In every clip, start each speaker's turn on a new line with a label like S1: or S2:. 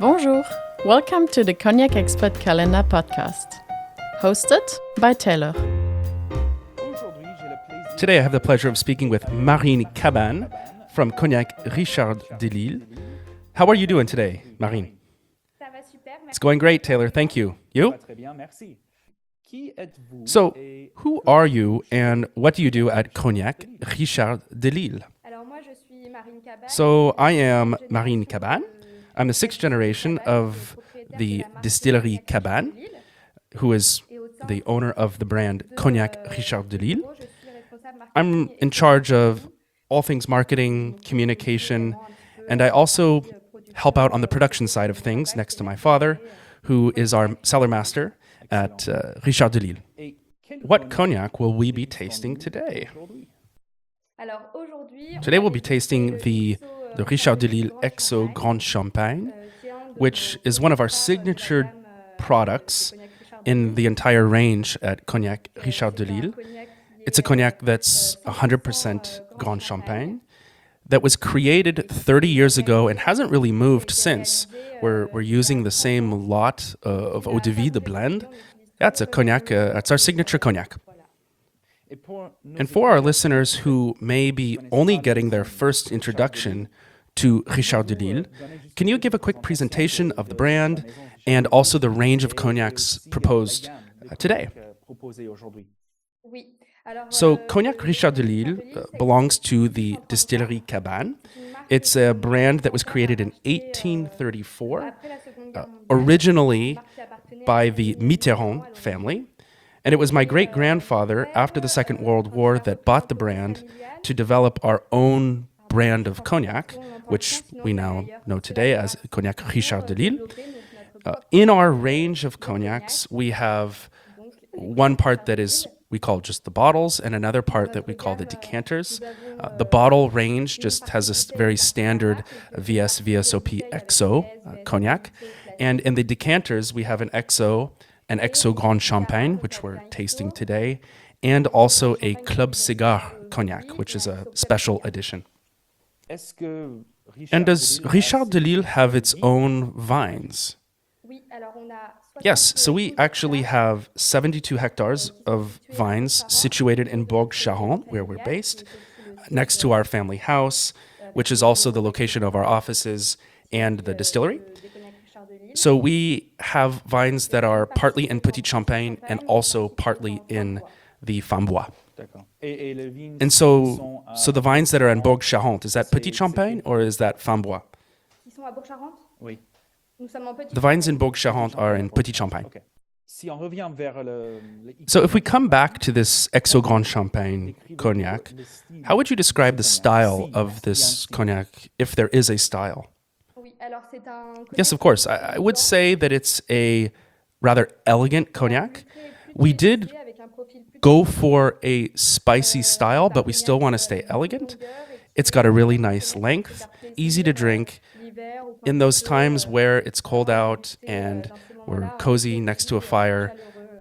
S1: Bonjour, welcome to the Cognac Expert Calendar podcast, hosted by Taylor.
S2: Today I have the pleasure of speaking with Marine Cabane from Cognac Richard Delisle. How are you doing today, Marine? It's going great, Taylor. Thank you. You? So, who are you and what do you do at Cognac Richard Delisle? So, I am Marine Cabane. I'm the sixth generation of the distillery Cabane, who is the owner of the brand Cognac Richard Delisle. I'm in charge of all things marketing, communication, and I also help out on the production side of things next to my father, who is our cellar master at Richard Delisle. What cognac will we be tasting today? Today we'll be tasting the Richard Delisle XO Grand Champagne, which is one of our signature products in the entire range at Cognac Richard Delisle. It's a cognac that's 100% Grand Champagne that was created 30 years ago and hasn't really moved since. We're using the same lot of eau de vie, the blend. That's a cognac, that's our signature cognac. And for our listeners who may be only getting their first introduction to Richard Delisle, can you give a quick presentation of the brand and also the range of cognacs proposed today? So Cognac Richard Delisle belongs to the distillery Cabane. It's a brand that was created in 1834, originally by the Mitterrand family. And it was my great-grandfather, after the Second World War, that bought the brand to develop our own brand of cognac, which we now know today as Cognac Richard Delisle. In our range of cognacs, we have one part that is we call just the bottles, and another part that we call the decanters. The bottle range just has a very standard VSOP XO cognac. And in the decanters, we have an XO Grand Champagne, which we're tasting today, and also a Club Cigar cognac, which is a special edition. And does Richard Delisle have its own vines? Yes, so we actually have 72 hectares of vines situated in Bourg-Charentes, where we're based, next to our family house, which is also the location of our offices and the distillery. So we have vines that are partly in Petit Champagne and also partly in the Fambois. And so the vines that are in Bourg-Charentes, is that Petit Champagne or is that Fambois? The vines in Bourg-Charentes are in Petit Champagne. So if we come back to this XO Grand Champagne cognac, how would you describe the style of this cognac, if there is a style? Yes, of course. I would say that it's a rather elegant cognac. We did go for a spicy style, but we still want to stay elegant. It's got a really nice length, easy to drink. In those times where it's cold out and we're cozy next to a fire.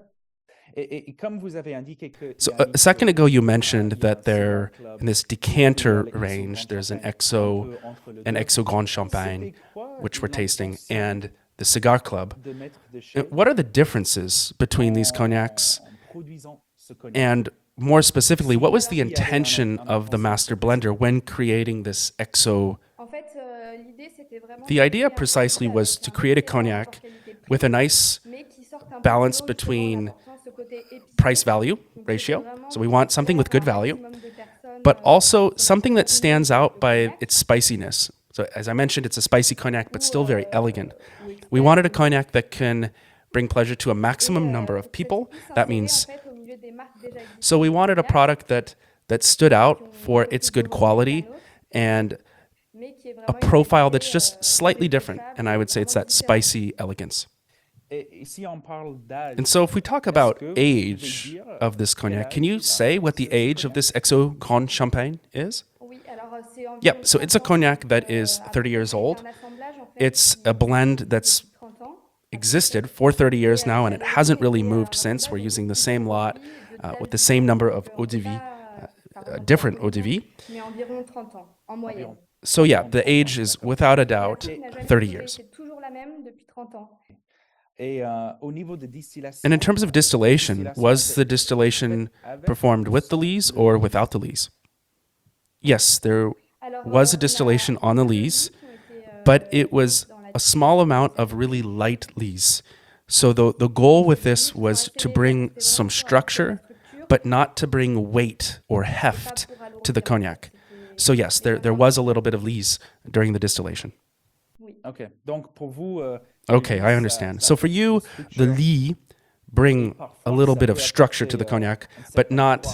S2: So a second ago you mentioned that there, in this decanter range, there's an XO Grand Champagne, which we're tasting, and the Cigar Club. What are the differences between these cognacs? And more specifically, what was the intention of the master blender when creating this XO? The idea precisely was to create a cognac with a nice balance between price-value ratio. So we want something with good value, but also something that stands out by its spiciness. So as I mentioned, it's a spicy cognac, but still very elegant. We wanted a cognac that can bring pleasure to a maximum number of people. That means, so we wanted a product that stood out for its good quality and a profile that's just slightly different, and I would say it's that spicy elegance. And so if we talk about age of this cognac, can you say what the age of this XO Grand Champagne is? Yep, so it's a cognac that is 30 years old. It's a blend that's existed for 30 years now, and it hasn't really moved since. We're using the same lot with the same number of eau de vie, different eau de vie. So yeah, the age is without a doubt 30 years.
S3: C'est toujours la même depuis 30 ans.
S2: And in terms of distillation, was the distillation performed with the lees or without the lees? Yes, there
S3: Alors,
S2: was a
S3: on a
S2: distillation on the
S3: des
S2: lees,
S3: qui ont été,
S2: but it was
S3: dans la
S2: a small amount of really light lees. So the goal with this was to bring some structure, but not to bring weight or heft to the cognac. So yes, there was a little bit of lees during the distillation.
S4: Ok. Donc pour vous,
S2: Okay, I understand. So for you, the lee bring a little bit of structure to the cognac, but not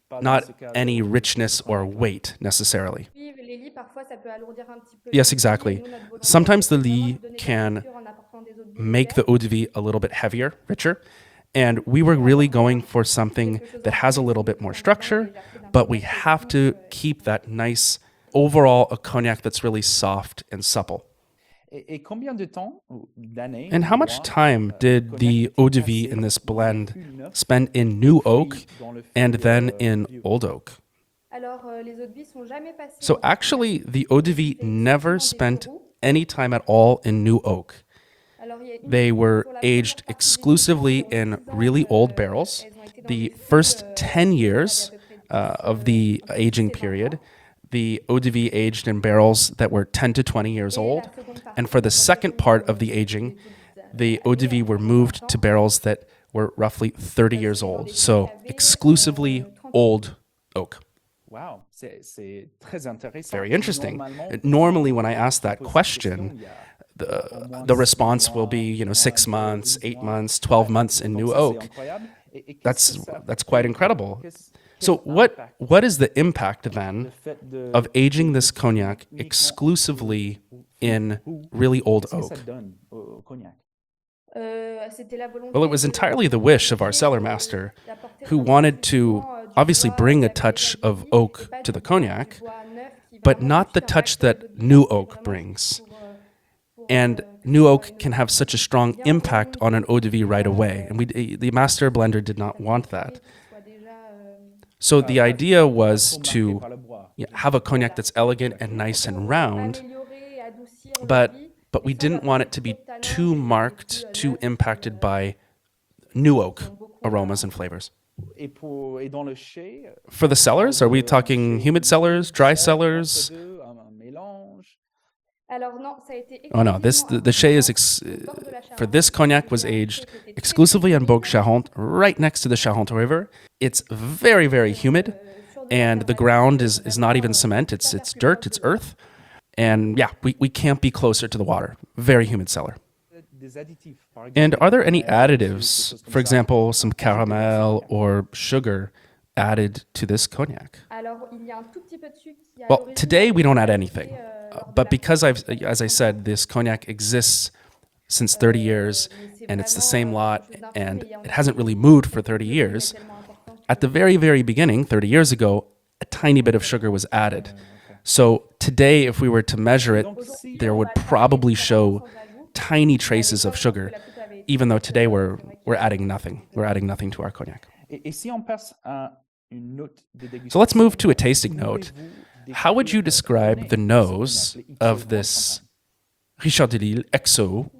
S2: any richness or weight necessarily.
S3: les lits, parfois, ça peut alourdir un petit peu.
S2: Yes,
S3: le
S2: exactly.
S3: prix, et nous, notre volonté,
S2: Sometimes the
S3: c'est vraiment
S2: lee
S3: de donner de la
S2: can
S3: structure en apportant des eaux de vie
S2: make the
S3: légères.
S2: eau de vie a little bit heavier, richer. And we were really going for something that has a little bit more structure, but we have to keep that nice overall a cognac that's really soft and supple.
S4: et combien de temps, ou d'années,
S2: And how
S4: ou
S2: much
S4: mois,
S2: time did
S4: cognac
S2: the
S4: était
S2: eau de vie
S4: passé
S2: in this
S4: dans le
S2: blend
S4: fût neuf,
S2: spend in new oak
S4: dans le fût,
S2: and then in
S4: vieux?
S2: old oak?
S3: Alors, les eaux de vie sont jamais passées
S2: So
S3: dans-
S2: actually, the eau de vie never spent any time at all in new oak.
S3: Alors, il y a une-
S2: They were
S3: pour la
S2: aged
S3: première partie
S2: exclusively
S3: des
S2: in
S3: 10 ans,
S2: really old
S3: elles
S2: barrels.
S3: ont été dans
S2: The
S3: des fûts,
S2: first 10
S3: qui
S2: years
S3: avaient à peu près 10,
S2: of the
S3: entre
S2: aging
S3: 10 et 20
S2: period,
S3: ans.
S2: the eau de vie aged in barrels that were 10 to 20 years
S3: Et la
S2: old.
S3: seconde partie,
S2: And for the
S3: quand
S2: second
S3: elles
S2: part
S3: ont
S2: of the
S3: des
S2: aging,
S3: eaux de
S2: the eau de vie were moved to barrels that were roughly 30 years old. So exclusively old oak.
S4: Wow, c'est très intéressant.
S2: Very interesting.
S4: Normalement,
S2: Normally, when I ask that
S4: pose cette
S2: question,
S4: question, il y a au moins
S2: the
S4: 6
S2: response
S4: mois,
S2: will be,
S4: 8
S2: 6
S4: mois,
S2: months,
S4: 12
S2: 8
S4: mois.
S2: months, 12 months in
S4: Donc
S2: new
S4: ça, c'est
S2: oak.
S4: incroyable. Et qu'est-ce
S2: That's
S4: que ça
S2: that's
S4: fait?
S2: quite incredible.
S4: Qu'est-ce-
S2: So
S4: quel
S2: what
S4: impact
S2: is the impact
S4: le
S2: then
S4: fait de-
S2: of aging this cognac
S4: uniquement
S2: exclusively in
S4: ou-
S2: really old
S4: qu'est-ce que
S2: oak?
S4: ça donne au cognac?
S3: C'était la volonté
S2: Well, it was
S3: de-
S2: entirely the wish of our cellar master, who wanted to obviously bring a touch of oak to the cognac, but not the touch that new oak brings. And new oak can have such a strong impact on an eau de vie right away, and the master blender did not want that. So the idea was
S4: Trop marqué
S2: to
S4: par le bois.
S2: have a cognac that's elegant and nice and round, but we didn't want it to be too marked, too impacted by new oak aromas and flavors.
S4: Et dans le chai,
S2: For the cellars, are we talking humid cellars, dry cellars?
S4: entre deux, un mélange.
S2: Oh no, the chai is for this cognac was aged exclusively on Bourg Charente, right next to the Charente River. It's very, very humid, and the ground is not even cement. It's dirt, it's earth, and yeah, we can't be closer to the water. Very humid cellar.
S4: Des additifs, par
S2: And
S4: exemple.
S2: are there any
S4: Des choses
S2: additives,
S4: comme
S2: for
S4: ça.
S2: example, some caramel or sugar added to this cognac? Well, today we don't add anything, but because as I said, this cognac exists since 30 years, and it's the same lot, and it hasn't really moved for 30 years. At the very, very beginning, 30 years ago, a tiny bit of sugar was added. So today, if we were to measure it, there would probably show tiny traces of sugar, even though today we're adding nothing. We're adding nothing to our cognac.
S4: Et si on passe à une note de dégustation,
S2: So let's move to a tasting note. How would you describe the nose of this Richard de Lille XO?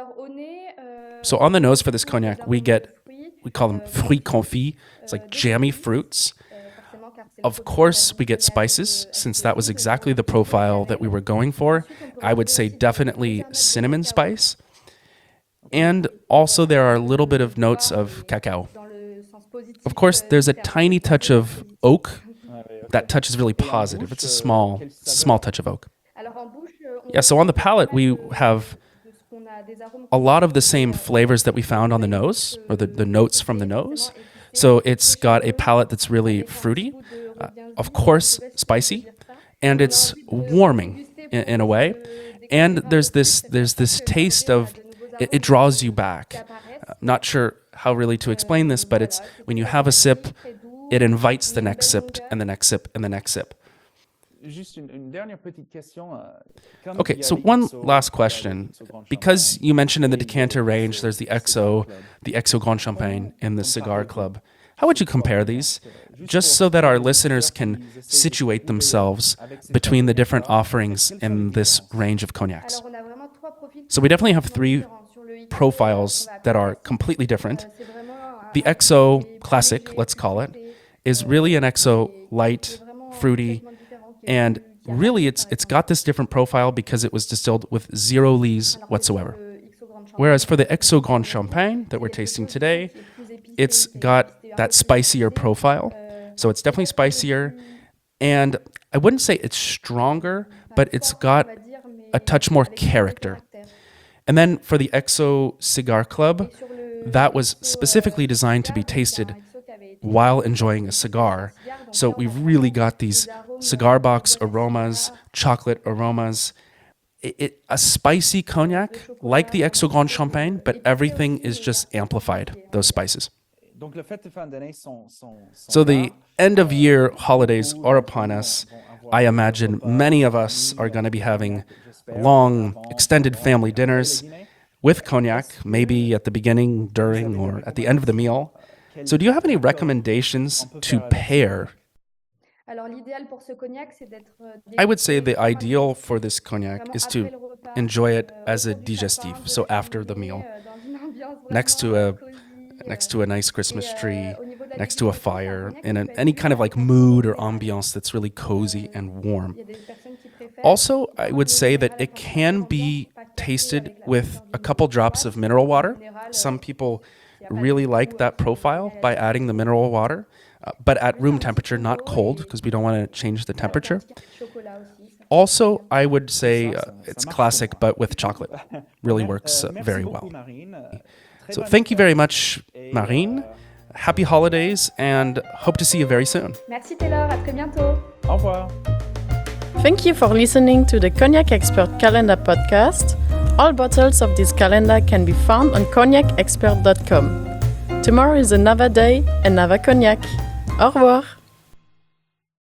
S2: So on the nose for this cognac, we call them fruits confits. It's like jammy fruits. Of course, we get spices, since that was exactly the profile that we were going for. I would say definitely cinnamon spice. And also there are a little bit of notes of cacao. Of course, there's a tiny touch of oak. That touch is really positive. It's a small touch of oak. Yeah, so on the palate, we have a lot of the same flavors that we found on the nose, or the notes from the nose. So it's got a palate that's really fruity, of course, spicy, and it's warming in a way. And there's this taste of, it draws you back. Not sure how really to explain this, but it's when you have a sip, it invites the next sip and the next sip and the next sip.
S4: Juste une dernière petite question. Comme
S2: Okay,
S4: il y a
S2: so
S4: les
S2: one
S4: XO,
S2: last
S4: il y a
S2: question.
S4: les XO Grand
S2: Because
S4: Champagne,
S2: you mentioned in the
S4: et les
S2: decanter range,
S4: XO
S2: there's the
S4: Cigar
S2: XO,
S4: Club.
S2: the XO Grand Champagne, and the Cigar Club. How would you compare these? Just so that our listeners can situate themselves between the different offerings in this range of cognacs.
S3: Alors, on a vraiment trois profils
S2: So we definitely have three
S3: différents. Sur le XO,
S2: profiles
S3: on va
S2: that are
S3: appeler,
S2: completely different.
S3: c'est vraiment un-
S2: The
S3: un
S2: XO
S3: des
S2: Classic,
S3: produits
S2: let's call it,
S3: les
S2: is really an XO light,
S3: qui est vraiment
S2: fruity,
S3: complètement différent, qui est
S2: and
S3: plus carré,
S2: really
S3: par
S2: it's
S3: exemple.
S2: got this different profile because it was distilled with 0 lees
S3: Alors que
S2: whatsoever.
S3: sur le XO Grand Champagne,
S2: Whereas for the XO Grand Champagne that we're tasting today, it's got that spicier profile. So it's definitely spicier, and I wouldn't say it's stronger, but it's got a touch more character. And then for the XO Cigar Club, that was specifically designed to be tasted while enjoying a cigar. So we've really got these cigar box aromas, chocolate aromas, a spicy cognac like the XO Grand Champagne, but everything is just amplified, those spices.
S4: Donc, le fête de fin d'année sont
S2: So
S4: là.
S2: the end of year holidays are upon us. I imagine many of us are going to be having long, extended family dinners with cognac, maybe at the beginning, during, or at the end of the meal. So do you have any recommendations to pair?
S3: Alors, l'idéal pour ce cognac, c'est d'être
S2: I would say the
S3: dégusté
S2: ideal for this cognac
S3: vraiment
S2: is
S3: après
S2: to
S3: le repas,
S2: enjoy it as a
S3: autour du sapin,
S2: digestif, so after the meal,
S3: dans une ambiance
S2: next to
S3: vraiment
S2: a
S3: cosy,
S2: next to a nice Christmas tree,
S3: au niveau de la
S2: next to a
S3: dégustation,
S2: fire,
S3: cognac,
S2: in
S3: il peut
S2: any
S3: être
S2: kind of like
S3: différent.
S2: mood or ambiance that's really cozy and warm.
S3: Il y a des personnes qui préfèrent
S2: Also, I
S3: vraiment
S2: would
S3: le
S2: say that
S3: minéral
S2: it
S3: à
S2: can
S3: 50%
S2: be
S3: pas cassé
S2: tasted
S3: avec la
S2: with
S3: saveur
S2: a
S3: du
S2: couple drops of mineral water.
S3: minéral,
S2: Some people
S3: il y a pas de
S2: really
S3: goût,
S2: like that profile by adding the mineral water, but at room temperature, not cold, because we don't want to change the temperature.
S3: chocolat aussi, ça
S2: Also, I would say
S4: Ça
S2: it's
S4: marche
S2: classic,
S4: pour moi.
S2: but with chocolate. Really works
S4: Merci
S2: very
S4: beaucoup,
S2: well.
S4: Marine. Très
S2: So
S4: bonne
S2: thank you
S4: fête.
S2: very much,
S4: Et,
S2: Marine. Happy holidays, and hope to see you very soon.
S3: Merci Taylor, à très bientôt.
S4: Au revoir.
S1: Thank you for listening to the Cognac Expert Calendar podcast. All bottles of this calendar can be found on cognacexpert.com. Tomorrow is another day, another cognac. Au revoir!